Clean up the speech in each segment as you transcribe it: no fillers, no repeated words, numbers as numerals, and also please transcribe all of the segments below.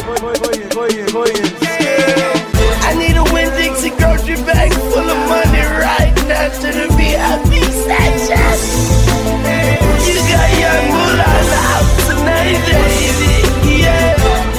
I need a Winn-Dixie grocery bag full of money right now to the VIP section. You got young moolah in the house tonight, baby. Yeah.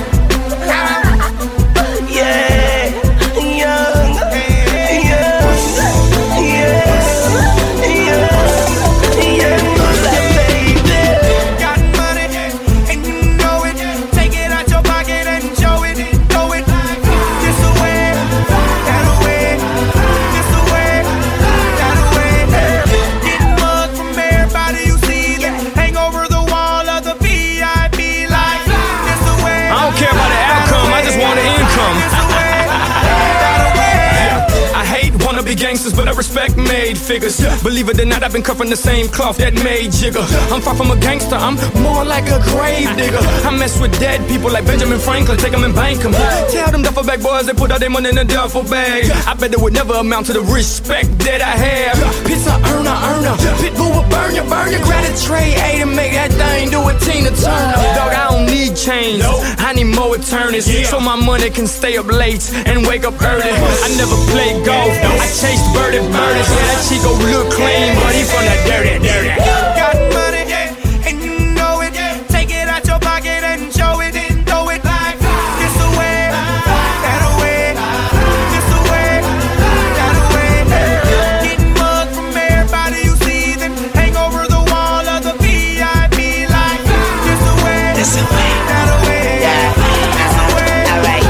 Gangsters, but I respect made figures. Believe it or not, I've been cut from the same cloth that made Jigger. I'm far from a gangster, I'm more like a grave digger. I mess with dead people like Benjamin Franklin, take them and bank them. Tell them duffel bag boys they put all their money in a duffel bag. I bet it would never amount to the respect that I have. Pizza earner, Pitbull will burn you. Grab a tray, A to make that thing do a Tina Turner. Dog, I don't need chains, I need more attorneys, so my money can stay up late and wake up early. I never play golf, I chased birdie birdies. Yeah, that Chico look clean, but he from that dirty. Got money, and you know it. Take it out your pocket and show it. Throw it like this away, that away, this away, that away. Getting mugged from everybody you see, then hang over the wall of the VIP like this away, that away, this away. Alright.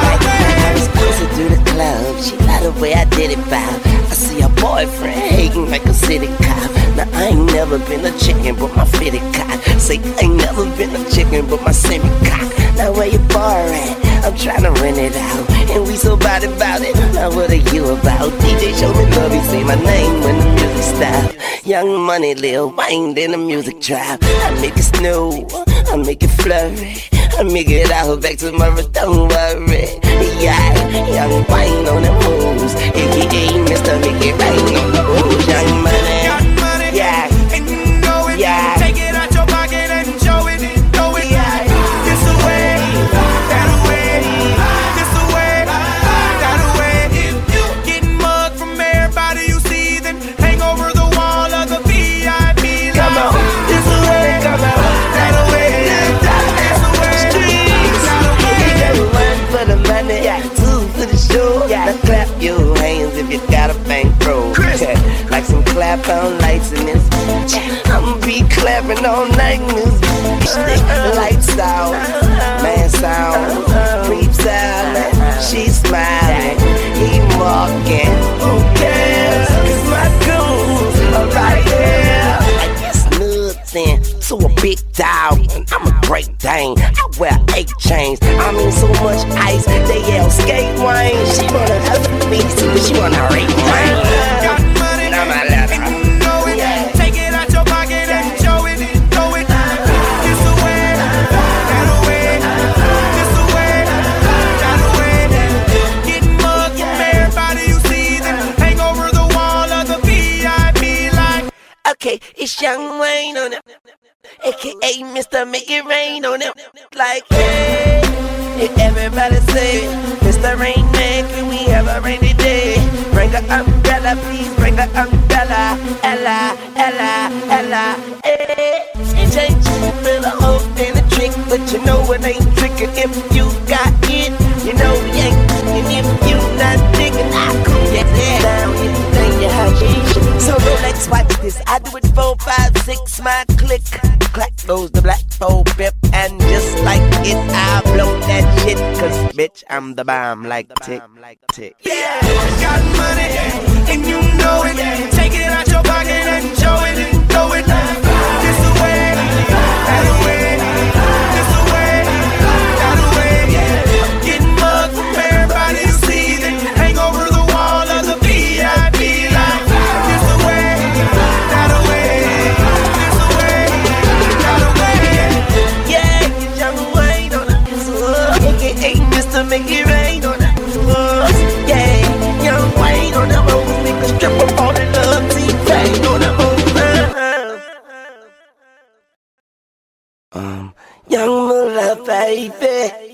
I was closer to the club. She loved the way I did it, pal. I see a boyfriend hating like a city cop. Now I ain't never been a chicken, but my fitted cock. Say I ain't never been a chicken, but my semi cock. Now where your bar at? I'm tryna rent it out, and we so about it. Now what are you about? DJ show me love, he say my name when the music stop. Young Money, Lil Wayne, then the music drop. I make it snow, I make it flurry, I make it out back tomorrow, don't worry. Yeah, Young Wayne on the moves, aka Mr. Make It Rain on the moves. Young Money, got money, yeah, and you know it. Yeah. Take it out your pocket and show it. Throw it like this away, that away, this away, that away. Getting mugged from everybody you see, then hang over the wall of the VIP. Come on, this away, come on, that away, this away. Streets, you got one for the money, two for the show. Now clap your hands if you got a bankroll. Like some clap on lights in this. I'ma be clapping all night in this. Lights out, man sound, creeps out. She's smiling, he walking. Who cares? 'Cause my goons are right here. I guess nothing to a big dog, and I'm a great Dane. I wear 8 chains. I mean so much ice, they yell skate wine. She wanna have a piece, but she wanna rape mine. Got money, Now my love. and you know it. Take it out your pocket and show it. Throw it this away, that away, this away, that away. Getting mugged from everybody you see, then hang over the wall of the VIP like. Okay, it's Young Wayne on it, aka Mr. Make It Rain on it. Like, hey, everybody say, Mr. Rain Man, can we have a rainy day? Bring an umbrella, please bring an umbrella. Ella, hey. It ain't you feel a hope and a trick, but you know it ain't tricking if you got it. You know we ain't tricking if you not digging. I cool that down anything you have. So Rolex, watch this. I do it 4, 5, 6, my click. Clack goes the black pole pip, and just like it, I blow that shit. 'Cause bitch, I'm the bomb like tick, tick. Yeah, got money, and you know it. Take it out your pocket and show it. Throw it this away, that away, this away, that away. Getting mugged from everybody you see, then hang over the wall of the VIP like this away, that away, this away, that away. Yeah, get Young Wayne on it, aka Mr. Make It Rain on it. Yeah, Young Wayne on the road, make a strip of all the love, T-Pain on the move. Young Moolah, baby.